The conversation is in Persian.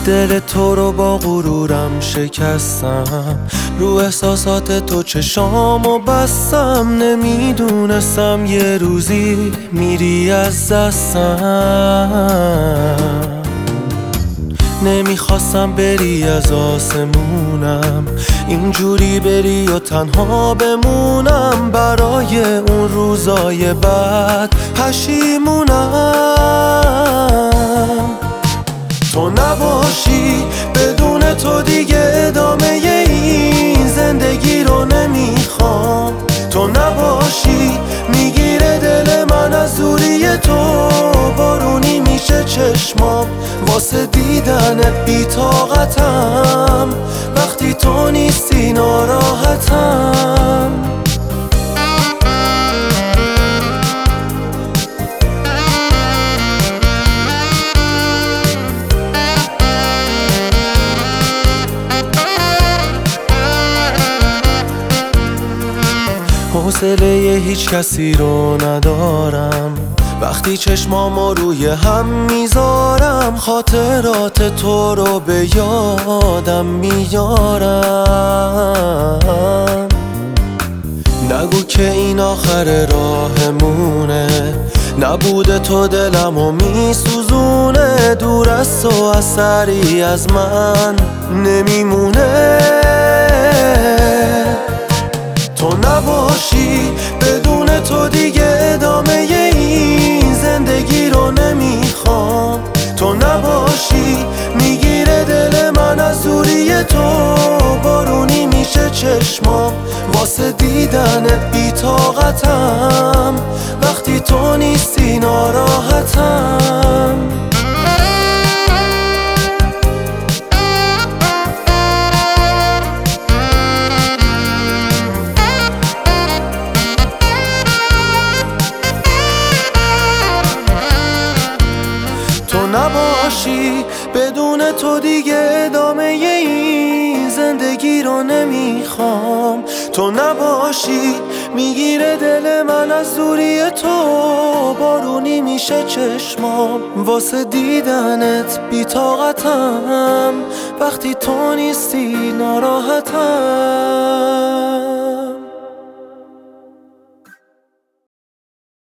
دل تو رو با غرورم شکستم، رو احساسات تو چشامو بستم. نمیدونستم یه روزی میری از دستم. نمیخواستم بری از آسمونم، اینجوری بری و تنها بمونم. برای اون روزای بعد پشیمونم. تو نباشی بدون تو دیگه ادامه این زندگی رو نمیخوام. تو نباشی میگیره دل من از دوری تو، بارونی میشه چشمام واسه دیدنت بی‌طاقتم. وقتی تو نیستی ناراحتم. حوصله هیچ کسی رو ندارم، وقتی چشمامو روی هم میذارم. خاطرات تو رو به یادم میارم. نگو که این آخر راهمونه، نبوده تو دلمو میسوزونه. دور از تو اثری از من نمیمونه. تو نباشی بدون تو دیگه ادامه این زندگی رو نمیخوام. تو نباشی میگیره دل من از دوری تو، بارونی میشه چشمام واسه دیدنت بی‌طاقتم. وقتی تو نیستی ناراحتم. تو نباشی بدون تو دیگه ادامه این زندگی رو نمیخوام. تو نباشی میگیره دل من از دوری تو، بارونی میشه چشمام واسه دیدنت بی‌طاقتم. وقتی تو نیستی ناراحتم.